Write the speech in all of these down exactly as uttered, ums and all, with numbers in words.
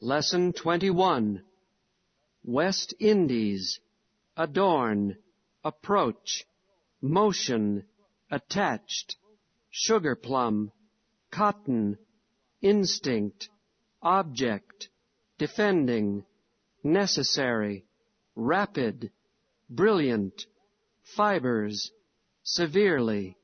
Lesson twenty-one. West Indies. Adorn, approach, motion, attached, sugar plum, cotton, instinct, object, defending, necessary, rapid, brilliant, fibers, severely.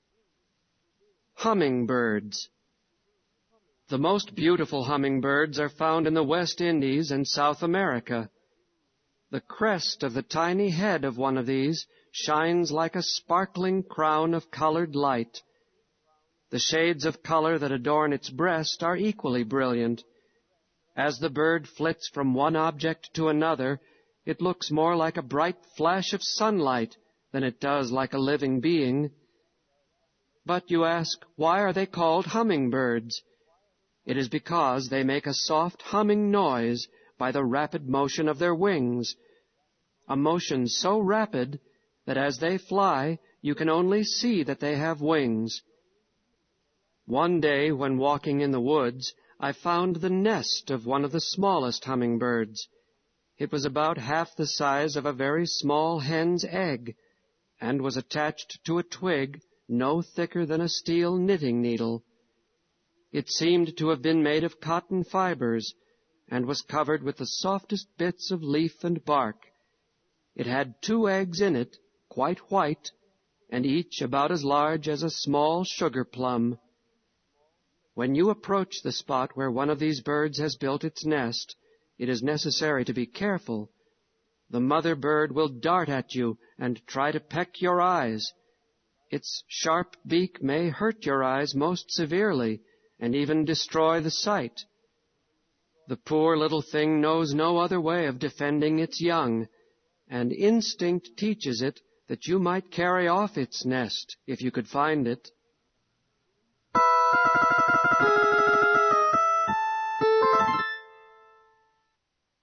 Hummingbirds. The most beautiful hummingbirds are found in the West Indies and South America. The crest of the tiny head of one of these shines like a sparkling crown of colored light. The shades of color that adorn its breast are equally brilliant. As the bird flits from one object to another, it looks more like a bright flash of sunlight than it does like a living being. But you ask, why are they called hummingbirds? It is because they make a soft humming noise by the rapid motion of their wings, a motion so rapid that as they fly, you can only see that they have wings. One day, when walking in the woods, I found the nest of one of the smallest hummingbirds. It was about half the size of a very small hen's egg, and was attached to a twig no thicker than a steel knitting needle. It seemed to have been made of cotton fibers, and was covered with the softest bits of leaf and bark. It had two eggs in it, quite white, and each about as large as a small sugar plum. When you approach the spot where one of these birds has built its nest, it is necessary to be careful. The mother bird will dart at you and try to peck your eyes. Its sharp beak may hurt your eyes most severely, and even destroy the sight. The poor little thing knows no other way of defending its young, and instinct teaches it that you might carry off its nest if you could find it.